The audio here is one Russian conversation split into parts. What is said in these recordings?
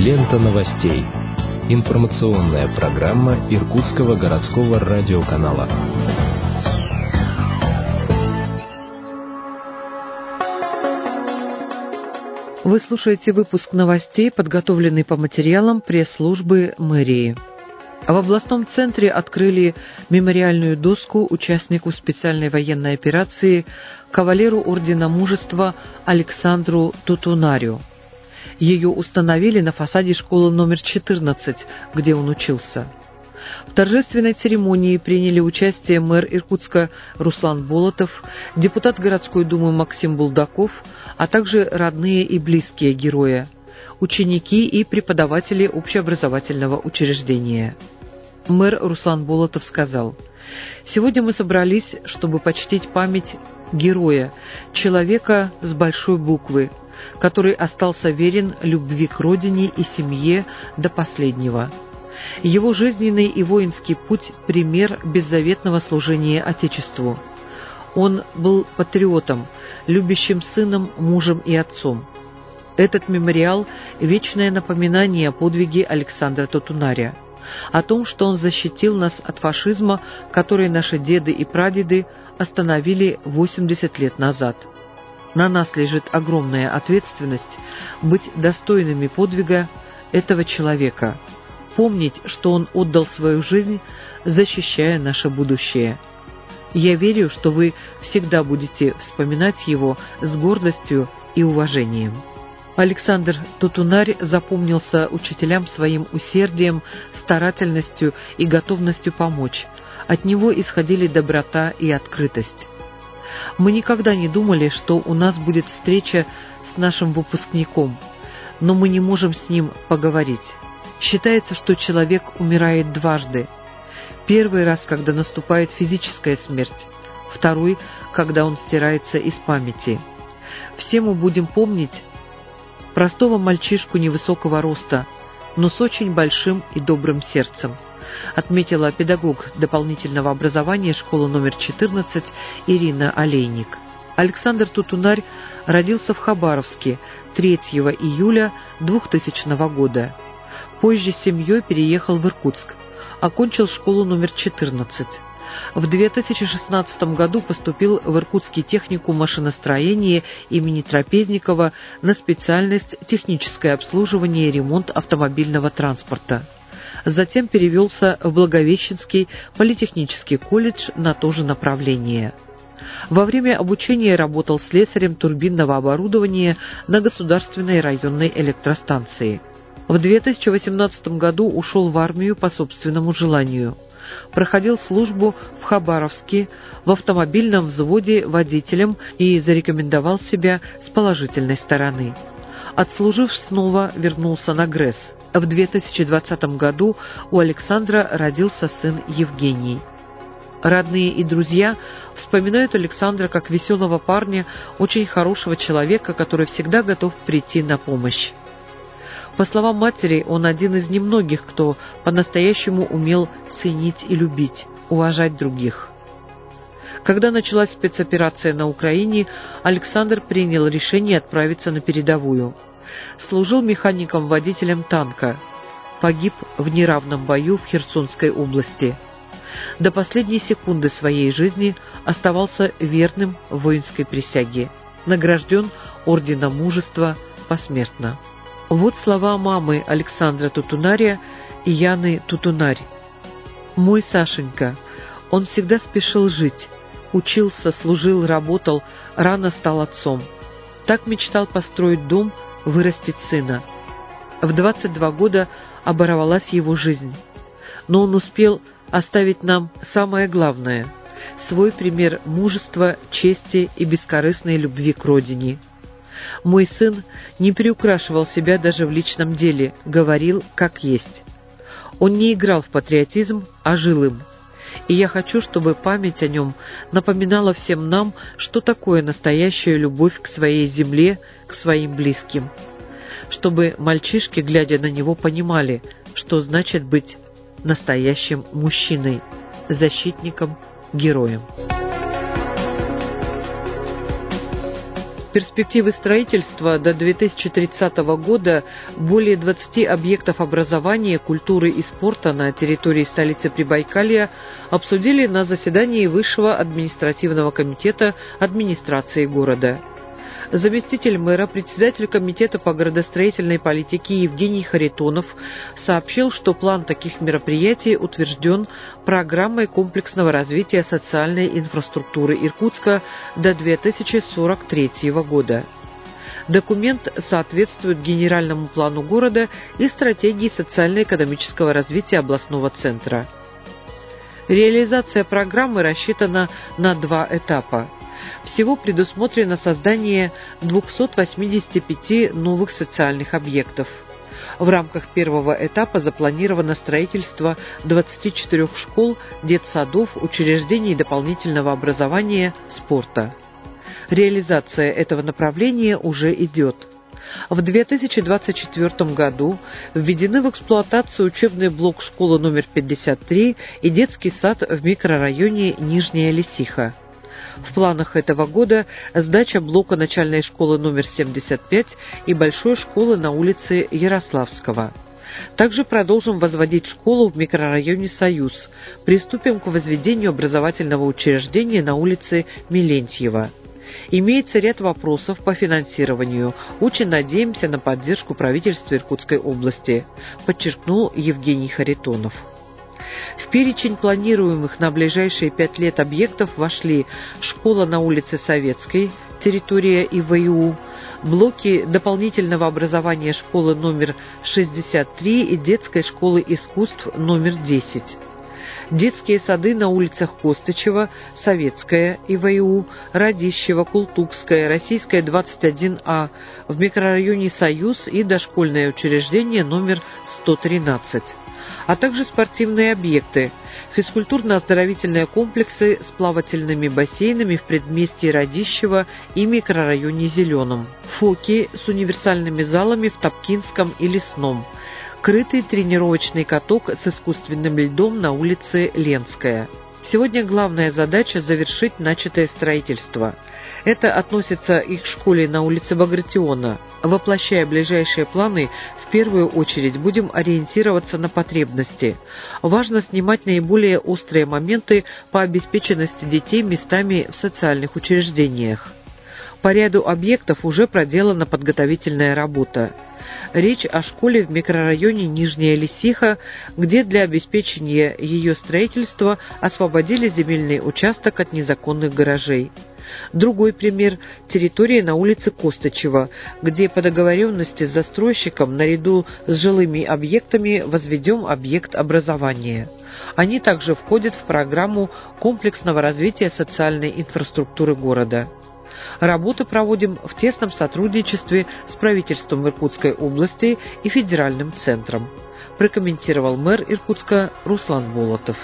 Лента новостей. Информационная программа Иркутского городского радиоканала. Вы слушаете выпуск новостей, подготовленный по материалам пресс-службы мэрии. В областном центре открыли мемориальную доску участнику специальной военной операции, кавалеру Ордена Мужества Александру Тутунарю. Ее установили на фасаде школы номер 14, где он учился. В торжественной церемонии приняли участие мэр Иркутска Руслан Болотов, депутат городской думы Максим Булдаков, а также родные и близкие героя, ученики и преподаватели общеобразовательного учреждения. Мэр Руслан Болотов сказал: «Сегодня мы собрались, чтобы почтить память героя, человека с большой буквы, который остался верен любви к родине и семье до последнего. Его жизненный и воинский путь – пример беззаветного служения Отечеству. Он был патриотом, любящим сыном, мужем и отцом. Этот мемориал – вечное напоминание о подвиге Александра Тутунаря, о том, что он защитил нас от фашизма, который наши деды и прадеды остановили 80 лет назад. На нас лежит огромная ответственность быть достойными подвига этого человека, помнить, что он отдал свою жизнь, защищая наше будущее. Я верю, что вы всегда будете вспоминать его с гордостью и уважением». Александр Тутунарь запомнился учителям своим усердием, старательностью и готовностью помочь. От него исходили доброта и открытость. «Мы никогда не думали, что у нас будет встреча с нашим выпускником, но мы не можем с ним поговорить. Считается, что человек умирает дважды. Первый раз, когда наступает физическая смерть, второй, когда он стирается из памяти. Все мы будем помнить простого мальчишку невысокого роста, но с очень большим и добрым сердцем», отметила педагог дополнительного образования школы номер 14 Ирина Олейник. Александр Тутунарь родился в Хабаровске 3 июля 2000 года. Позже с семьей переехал в Иркутск, окончил школу номер 14. В 2016 году поступил в Иркутский техникум машиностроения имени Трапезникова на специальность техническое обслуживание и ремонт автомобильного транспорта. Затем перевелся в Благовещенский политехнический колледж на то же направление. Во время обучения работал слесарем турбинного оборудования на государственной районной электростанции. В 2018 году ушел в армию по собственному желанию. Проходил службу в Хабаровске в автомобильном взводе водителем и зарекомендовал себя с положительной стороны. Отслужив, снова вернулся на ГРЭС. В 2020 году у Александра родился сын Евгений. Родные и друзья вспоминают Александра как веселого парня, очень хорошего человека, который всегда готов прийти на помощь. По словам матери, он один из немногих, кто по-настоящему умел ценить и любить, уважать других. Когда началась спецоперация на Украине, Александр принял решение отправиться на передовую. Служил механиком-водителем танка. Погиб в неравном бою в Херсонской области. До последней секунды своей жизни оставался верным воинской присяге. Награжден Орденом Мужества посмертно. Вот слова мамы Александра Тутунаря и Яны Тутунарь. «Мой Сашенька, он всегда спешил жить, учился, служил, работал, рано стал отцом. Так мечтал построить дом, вырастить сына. В 22 года оборвалась его жизнь. Но он успел оставить нам самое главное – свой пример мужества, чести и бескорыстной любви к родине. Мой сын не приукрашивал себя даже в личном деле, говорил как есть. Он не играл в патриотизм, а жил им. И я хочу, чтобы память о нем напоминала всем нам, что такое настоящая любовь к своей земле, к своим близким. Чтобы мальчишки, глядя на него, понимали, что значит быть настоящим мужчиной, защитником, героем». перспективы строительства до 2030 года более 20 объектов образования, культуры и спорта на территории столицы Прибайкалья обсудили на заседании Высшего административного комитета администрации города. Заместитель мэра, председатель комитета по градостроительной политике Евгений Харитонов сообщил, что план таких мероприятий утвержден программой комплексного развития социальной инфраструктуры Иркутска до 2043 года. Документ соответствует генеральному плану города и стратегии социально-экономического развития областного центра. Реализация программы рассчитана на 2 этапа. Всего предусмотрено создание 285 новых социальных объектов. В рамках первого этапа запланировано строительство 24 школ, детсадов, учреждений дополнительного образования, спорта. Реализация этого направления уже идет. В 2024 году введены в эксплуатацию учебный блок школы номер 53 и детский сад в микрорайоне Нижняя Лисиха. В планах этого года сдача блока начальной школы номер 75 и большой школы на улице Ярославского. Также продолжим возводить школу в микрорайоне Союз. Приступим к возведению образовательного учреждения на улице Милентьева. Имеется ряд вопросов по финансированию. Очень надеемся на поддержку правительства Иркутской области, подчеркнул Евгений Харитонов. В перечень планируемых на ближайшие 5 лет объектов вошли школа на улице Советской, территория ИВЮ, блоки дополнительного образования школы номер 63 и детской школы искусств номер 10. Детские сады на улицах Костычева, Советская, ИВЮ, Радищева, Култукская, Российская, 21А, в микрорайоне Союз и дошкольное учреждение номер 113. А также спортивные объекты, физкультурно-оздоровительные комплексы с плавательными бассейнами в предместье Радищева и микрорайоне Зеленом, ФОКи с универсальными залами в Топкинском и Лесном, крытый тренировочный каток с искусственным льдом на улице Ленская. Сегодня главная задача – завершить начатое строительство. Это относится и к школе на улице Багратиона. Воплощая ближайшие планы, в первую очередь будем ориентироваться на потребности. Важно снимать наиболее острые моменты по обеспеченности детей местами в социальных учреждениях. По ряду объектов уже проделана подготовительная работа. Речь о школе в микрорайоне Нижняя Лисиха, где для обеспечения ее строительства освободили земельный участок от незаконных гаражей. Другой пример – территория на улице Костычева, где по договоренности с застройщиком наряду с жилыми объектами возведем объект образования. Они также входят в программу комплексного развития социальной инфраструктуры города. Работы проводим в тесном сотрудничестве с правительством Иркутской области и федеральным центром, прокомментировал мэр Иркутска Руслан Болотов.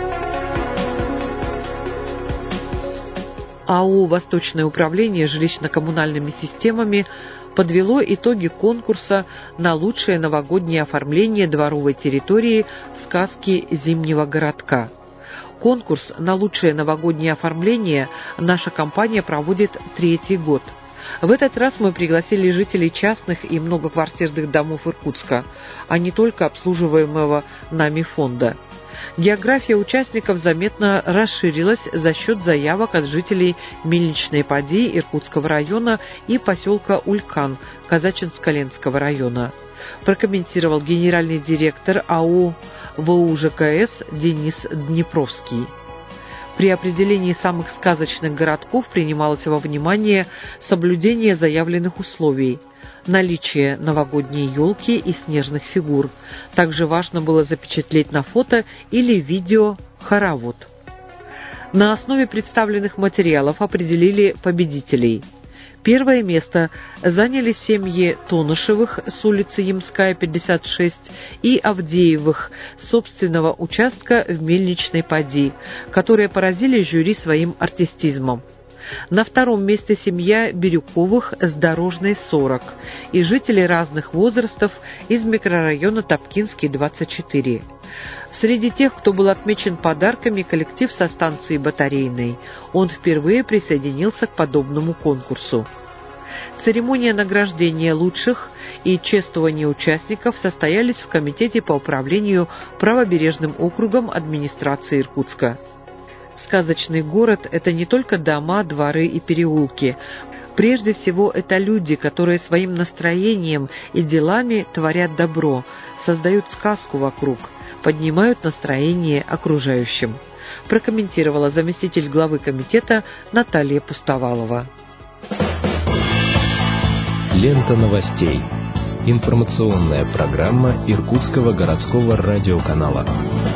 АО «Восточное управление жилищно-коммунальными системами» подвело итоги конкурса на лучшее новогоднее оформление дворовой территории сказки «Зимнего городка». Конкурс на лучшее новогоднее оформление наша компания проводит 3-й год. В этот раз мы пригласили жителей частных и многоквартирных домов Иркутска, а не только обслуживаемого нами фонда. География участников заметно расширилась за счет заявок от жителей Мельничной Поди Иркутского района и поселка Улькан Казачинско-Ленского района, прокомментировал генеральный директор АО ВУ ЖКС Денис Днепровский. При определении самых сказочных городков принималось во внимание соблюдение заявленных условий, наличие новогодней елки и снежных фигур. Также важно было запечатлеть на фото или видео хоровод. На основе представленных материалов определили победителей. Первое место заняли семьи Тонышевых с улицы Ямская, 56, и Авдеевых с собственного участка в Мельничной Поди, которые поразили жюри своим артистизмом. На втором месте семья Бирюковых с Дорожной, 40, и жители разных возрастов из микрорайона Топкинский, 24. Среди тех, кто был отмечен подарками, коллектив со станции Батарейной. Он впервые присоединился к подобному конкурсу. Церемония награждения лучших и чествования участников состоялись в Комитете по управлению правобережным округом администрации Иркутска. Сказочный город – это не только дома, дворы и переулки. Прежде всего, это люди, которые своим настроением и делами творят добро, создают сказку вокруг, поднимают настроение окружающим, прокомментировала заместитель главы комитета Наталья Пустовалова. Лента новостей. Информационная программа Иркутского городского радиоканала.